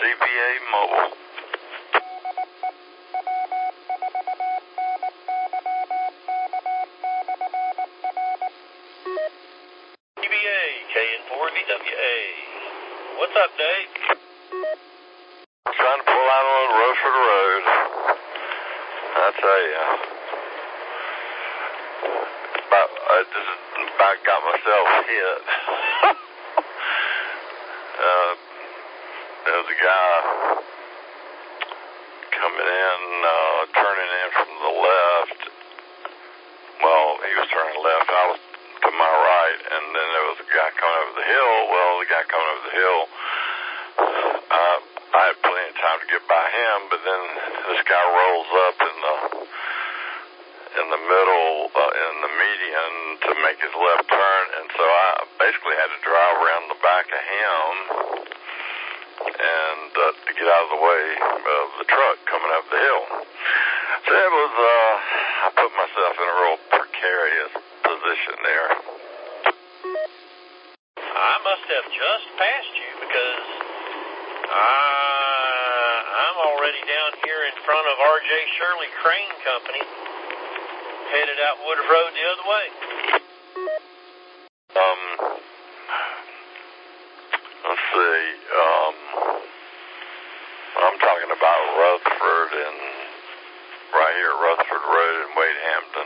CPA Mobile. CBA, KN4VWA. What's up, Dave? Trying to pull out on Rutherford Road. I tell you. I just about got myself hit. There was a guy coming in, turning in from the left. Well, he was turning left. I was to my right, and then there was a guy coming over the hill. Well, the guy coming over the hill, I had plenty of time to get by him, but then this guy rolls up in the middle, in the median to make his left turn, and so I basically had to drive around the back of him and to get out of the way of the truck coming up the hill. So it was, I put myself in a real precarious position there. I must have just passed you because I'm already down here in front of R.J. Shirley Crane Company, headed out Woodruff Road the other way. Let's see, I'm talking about Rutherford and right here at Rutherford Road in Wade Hampton.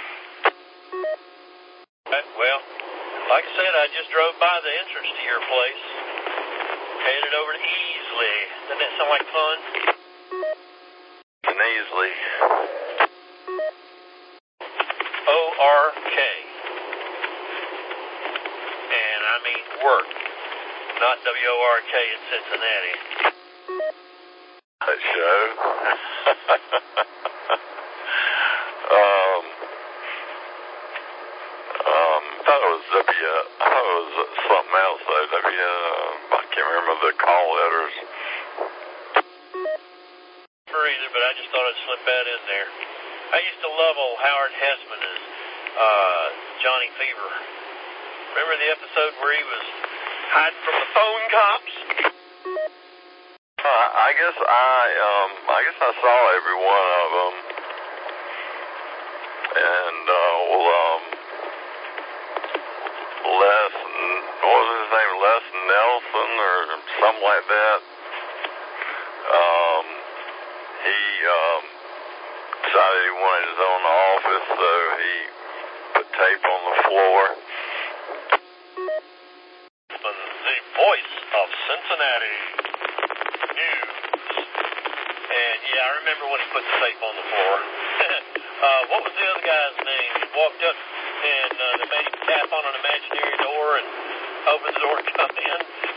Well, like I said, I just drove by the entrance to your place, headed over to Easley. Doesn't that sound like fun? And Easley. O-R-K. And I mean work, not W-O-R-K in Cincinnati. That show. I thought it was something else though. I can't remember the call letters. For either, but I just thought I'd slip that in there. I used to love old Howard Hessman as Johnny Fever. Remember the episode where he was hiding from the phone cops? I guess I saw every one of them, and what was his name, Les Nelson or something like that. He decided he wanted his own office, so he put tape on the floor. The voice of Cincinnati News. And yeah, I remember when he put the tape on the floor. What was the other guy's name? He walked up and they made him tap on an imaginary door and open the door and come in.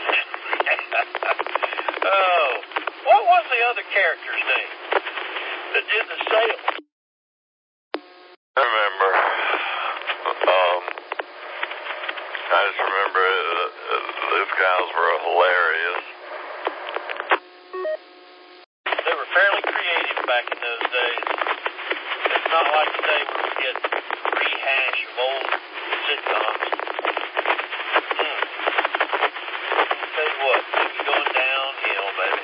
Oh, what was the other character's name that did the sale? I remember. I just remember those guys were hilarious. They were fairly creative back in those days. It's not like today where we get rehash of old sitcoms. Tell you what, things going downhill, baby.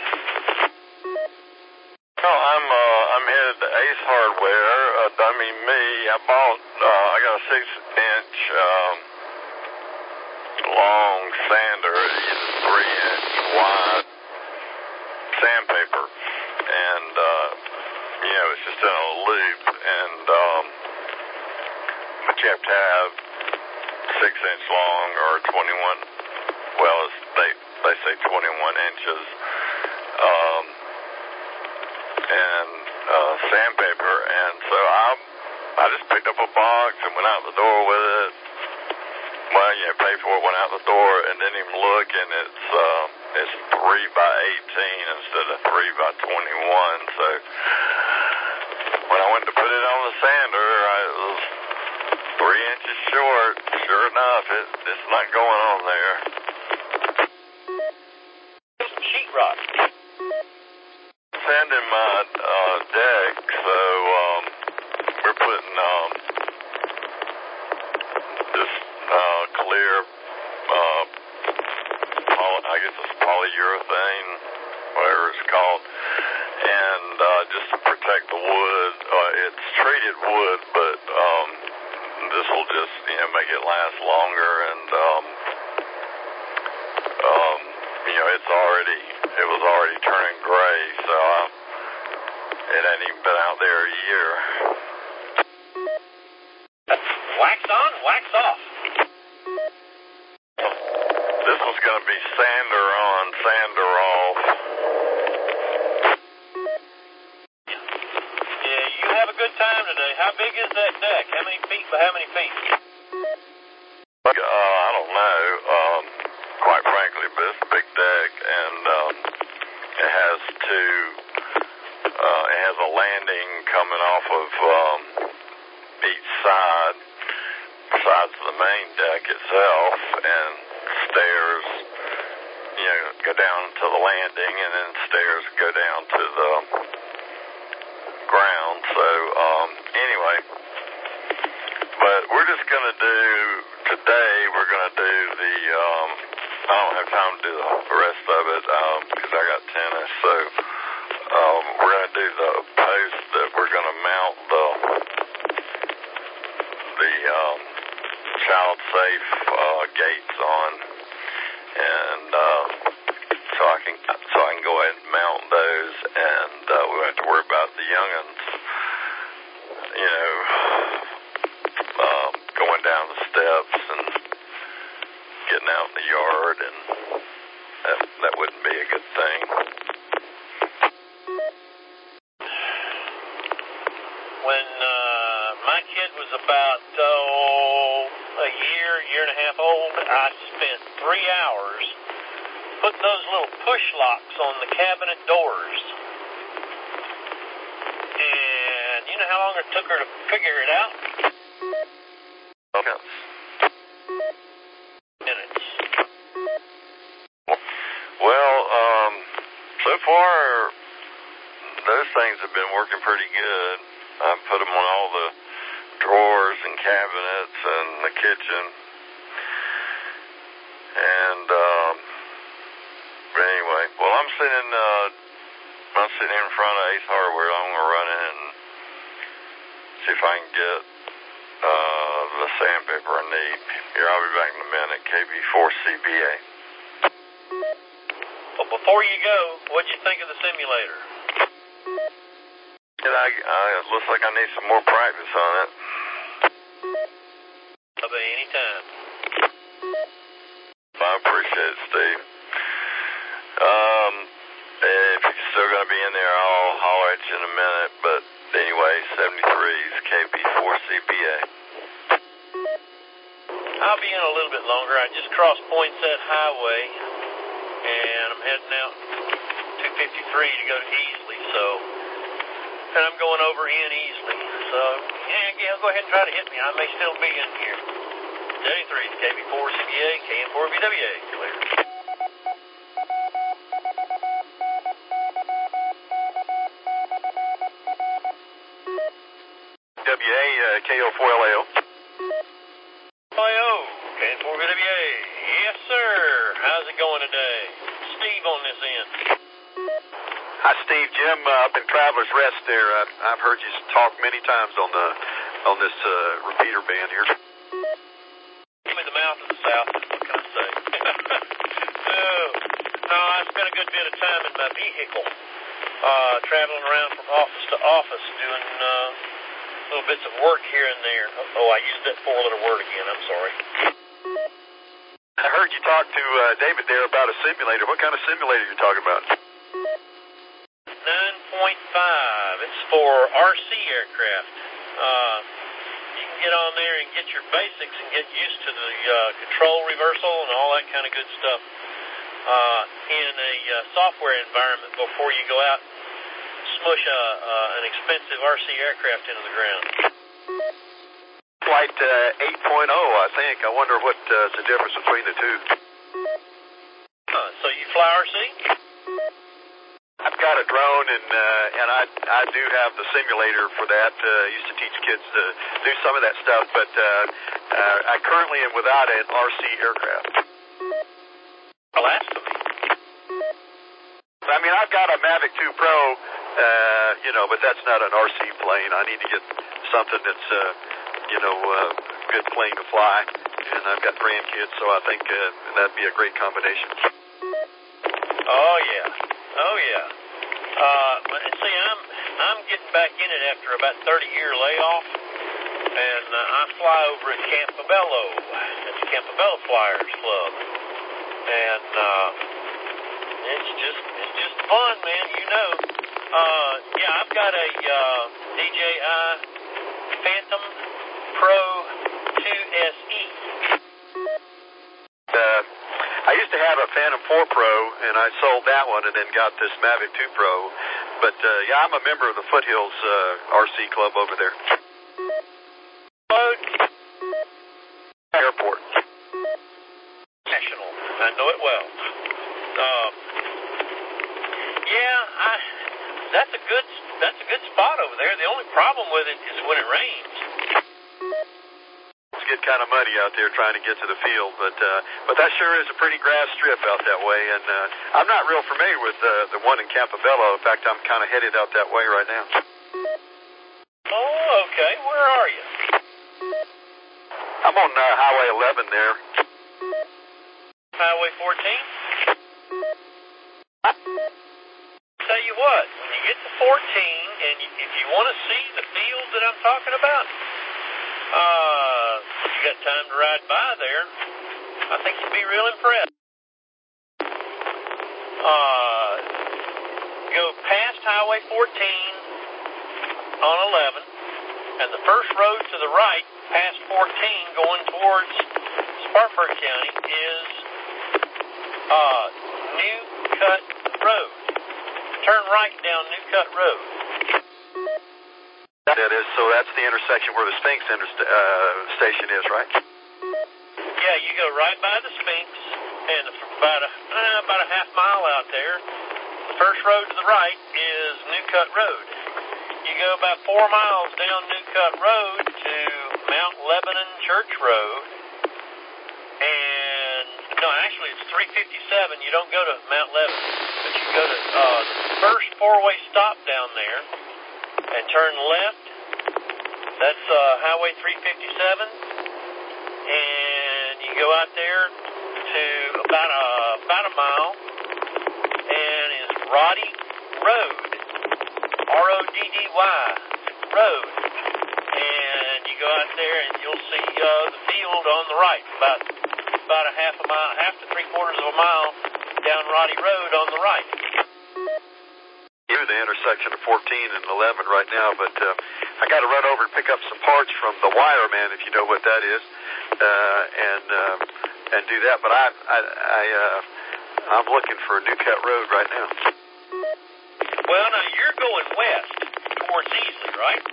No, I'm headed to Ace Hardware. I got a 6-inch long sander, 3-inch wide sandpaper, and it's just in a loop, and but you have to have 6-inch long or 21. Well, they say 21 inches, and sandpaper, and so I just picked up a box and went out the door with it. Well, paid for it, went out the door, and didn't even look, and it's 3 by 18 instead of 3 by 21. So when I went to put it on the sander, it was 3 inches short. Sure enough, it's not going on there. Some sheetrock. Sanding my deck, so we're putting this clear, I guess it's polyurethane, whatever protect the wood. It's treated wood, but this will just, make it last longer. And it was already turning gray, so it hadn't even been out there a year. Wax on, wax off. This was going to be sander on, sander off. Yeah, you have a good time today. How big is that deck? How many feet by how many feet? I don't know, quite frankly, but it's a big deck, and it has a landing coming off of each side, besides the main deck itself, and stairs, go down to the landing, and then stairs go down to the ground. So, anyway, but we're just going to do, today, we're going to do the, I don't have time to do the rest of it, because I got tennis, so, we're going to do the post that we're going to mount the child-safe, gates on, and, so I can go ahead and mount those, and, we won't have to worry about the young'uns, going down the steps and getting out in the yard, and that wouldn't be a good thing. When my kid was about a year and a half old, I spent 3 hours putting those little push locks on the cabinet doors. And you know how long it took her to figure it out? Minutes. Well, so far, those things have been working pretty good. I've put them on all the drawers and cabinets and the kitchen. And, but anyway, well, I'm sitting in front of Ace Hardware. I'm going to run in and see if I can get the sandpaper I need. Here, I'll be back in a minute. KB4CBA. Well, before you go, what'd you think of the simulator? It looks like I need some more practice on it. I'll be anytime. I appreciate it, Steve. If you're still going to be in there, I'll holler at you in a minute. But anyway, 73's KB4CBA. I'll be in a little bit longer. I just crossed Poinsett Highway, and I'm heading out 253 to go to Easley, and I'm going over in Easley. So, yeah, go ahead and try to hit me. I may still be in here. 73's KB4CBA, KM4VWA. Clear. WA, KO4LAO. LAO, KM4VWA. Yes, sir. How's it going today? Steve on this end. Hi, Steve. Jim up in Traveler's Rest there. I've heard you talk many times on this repeater band here. Give me the mouth of the South. What can I say? No, I spent a good bit of time in my vehicle, traveling around from office to office, doing little bits of work here and there. Oh, I used that four-letter word again. I'm sorry. I heard you talk to David there about a simulator. What kind of simulator are you talking about? 9.5. It's for RC aircraft. You can get on there and get your basics and get used to the control reversal and all that kind of good stuff in a software environment before you go out and smush an expensive RC aircraft into the ground. Flight 8.0, I think. I wonder what's the difference between the two. So you fly RC? I've got a drone, and I do have the simulator for that. I used to teach kids to do some of that stuff, but I currently am without an RC aircraft. Blasphemy. I mean, I've got a Mavic 2 Pro but that's not an RC plane. I need to get something that's, good plane to fly. And I've got grandkids, so I think that'd be a great combination. Oh yeah. See, I'm getting back in it after about 30-year layoff, and I fly over at Campobello, at the Campobello Flyers Club, and it's just fun, man. I've got a DJI Phantom Pro 2SE. I used to have a Phantom 4 Pro, and I sold that one and then got this Mavic 2 Pro. But, I'm a member of the Foothills RC Club over there. Airport. National. I know it well. That's a good spot over there. The only problem with it is when it rains. It's get kind of muddy out there trying to get to the field, but that sure is a pretty grass strip out that way, and I'm not real familiar with the one in Campobello. In fact, I'm kind of headed out that way right now. Oh, okay. Where are you? I'm on Highway 11 there. Highway 14? Tell you what, when you get to 14, and if you want to see the field that I'm talking about, you got time to ride by there, I think you'll be real impressed. Go past Highway 14 on 11, and the first road to the right, past 14, going towards Spartanburg County, is New Cut Road. Turn right down New Cut Road. That is, so that's the intersection where the Sphinx station is, right? Yeah, you go right by the Sphinx, and about a half mile out there, the first road to the right is New Cut Road. You go about 4 miles down New Cut Road to Mount Lebanon Church Road, and no, actually it's 357. You don't go to Mount Lebanon, but you go to the first four-way stop down there and turn left. That's Highway 357, and you go out there to about a mile, and it's Roddy Road, R-O-D-D-Y Road, and you go out there and you'll see the field on the right, about a half to 3/4 of a mile down Roddy Road on the right. You're the intersection of 14 and 11 right now, but I got to run over and pick up some parts from the Wireman, if you know what that is, and do that. But I'm looking for New Cut Road right now. Well, now you're going west towards Easley, right?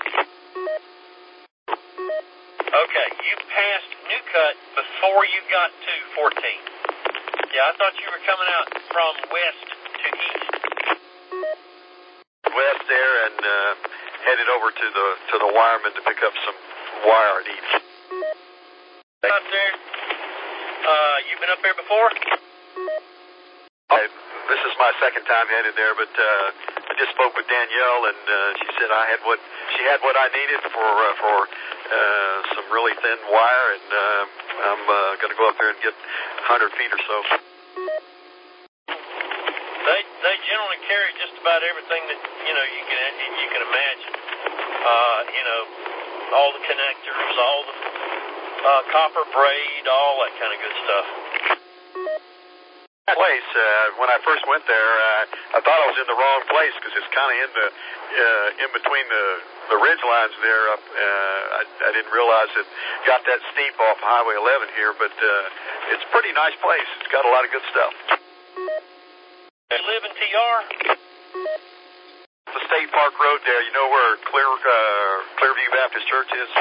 Okay, you passed New Cut before you got to 14. Yeah, I thought you were coming out from west to east. West there, and headed over to the Wireman to pick up some wire I need. Up there? You've been up there before? This is my second time headed there, but I just spoke with Danielle, and she said she had what I needed for some really thin wire, and I'm going to go up there and get 100 feet or so. They generally carry just about everything that you can imagine. All the connectors, all the copper braid, all that kind of good stuff. Place when I first went there, I thought I was in the wrong place because it's kind of in between the ridge lines there. I didn't realize it got that steep off Highway 11 here, but it's a pretty nice place. It's got a lot of good stuff. You live in TR? The State Park Road there. You know where Clearview Baptist Church is?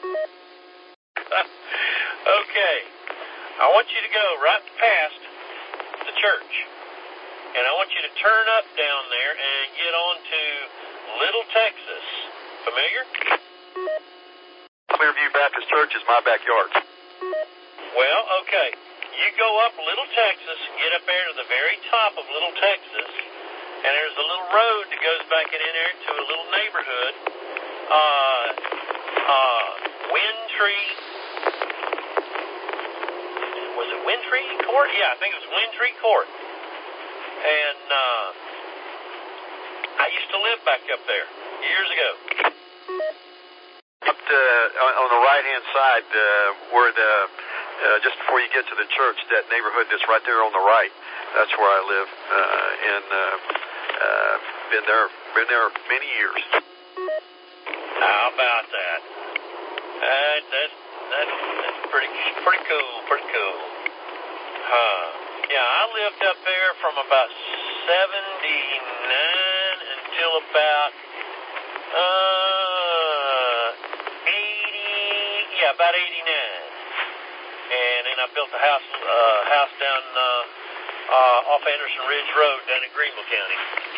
Okay. I want you to go right past the church, and I want you to turn up down there and get on to Little Texas. Familiar? Clearview Baptist Church is my backyard. Well, okay. You go up Little Texas, get up there to the very top of Little Texas, and there's a little road that goes back in there to a little neighborhood. Windtree. Was it Windtree Court? Yeah, I think it was Windtree Court. And I used to live back up there years ago. Up on the right-hand side, where just before you get to the church, that neighborhood that's right there on the right, that's where I live, and been there many years. How about that? That's pretty cool. Yeah, I lived up there from about 79 until about 89. And then I built a house down off Anderson Ridge Road down in Greenville County.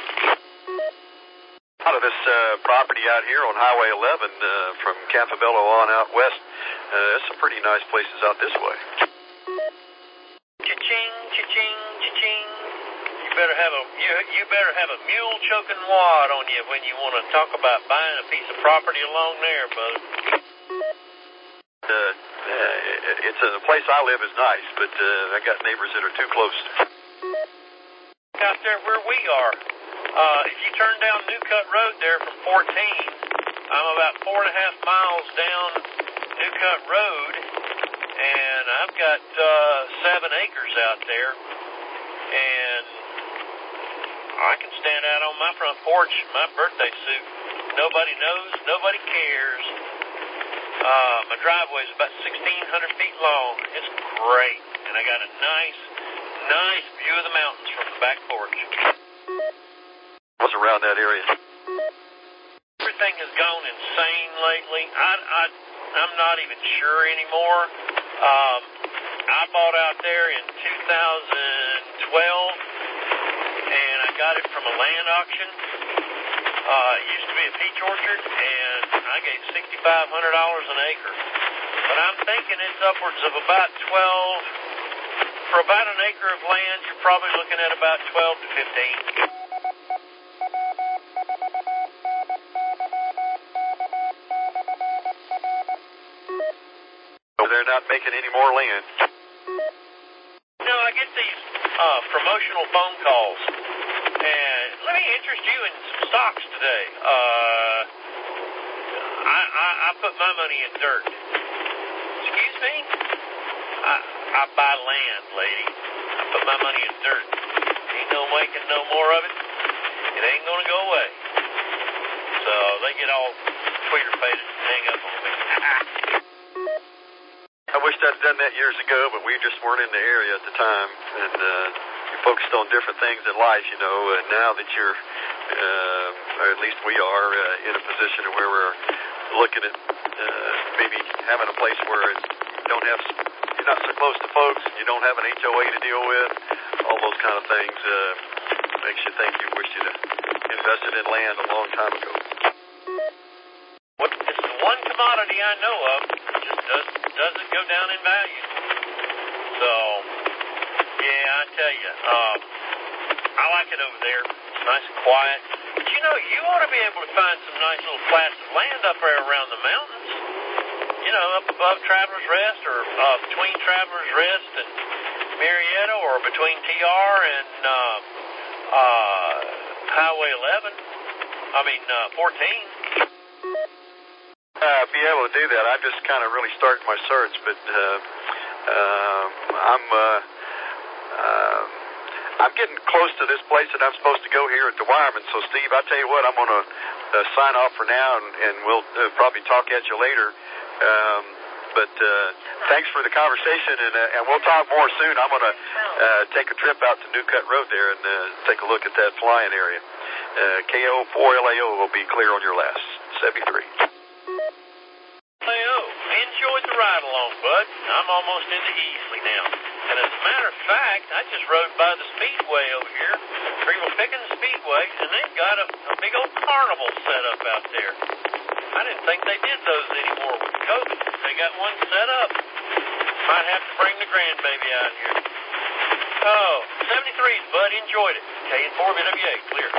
Out of this property out here on Highway 11 from Campobello on out west, there's some pretty nice places out this way. Cha-ching, cha-ching, cha-ching. You better have a mule choking wad on you when you want to talk about buying a piece of property along there, bud. It's the place I live is nice, but I got neighbors that are too close. Out there where we are, if you turn down New Cut Road there from 14, I'm about 4.5 miles down New Cut Road, and I've got 7 acres out there, and I can stand out on my front porch in my birthday suit. Nobody knows, nobody cares. My driveway's about 1,600 feet long. It's great, and I got a nice view of the mountains from the back porch. What's around that area? Everything has gone insane lately. I'm not even sure anymore. I bought out there in 2012, and I got it from a land auction. It used to be a peach orchard, and I gave $6,500 an acre. But I'm thinking it's upwards of about 12. For about an acre of land, you're probably looking at about 12 to 15. They're not making any more land. No, I get these promotional phone calls. And let me interest you in some stocks today. I put my money in dirt. Excuse me? I buy land, lady. I put my money in dirt. Ain't no making no more of it. It ain't gonna go away. So they get all tweeter-faded and hang up on me. I wished I'd done that years ago, but we just weren't in the area at the time, and you focused on different things in life, you know. Now that you're, or at least we are, in a position where we're looking at maybe having a place where you're not so close to folks, and you don't have an HOA to deal with, all those kind of things makes you think you wish you'd invested in land a long time ago. It's the one commodity I know of that just doesn't go down in value. So, yeah, I tell you, I like it over there. It's nice and quiet. But you know, you ought to be able to find some nice little flats of land up there around the mountains. You know, up above Traveler's Rest, or between Traveler's Rest and Marietta, or between TR and Highway 14. Be able to do that. I'm just kind of really starting my search, but I'm getting close to this place that I'm supposed to go here at the Wireman. So, Steve, I'll tell you what, I'm going to sign off for now, and we'll probably talk at you later. But thanks for the conversation, and we'll talk more soon. I'm going to take a trip out to New Cut Road there and take a look at that flying area. KO4LAO will be clear on your last 73. Enjoyed the ride along, bud. I'm almost into Easley now. And as a matter of fact, I just rode by the Speedway over here, Greenville Pickens Speedway, and they've got a big old carnival set up out there. I didn't think they did those anymore with COVID. They got one set up. Might have to bring the grandbaby out here. Oh, 73s, bud. Enjoyed it. K4BWA, clear.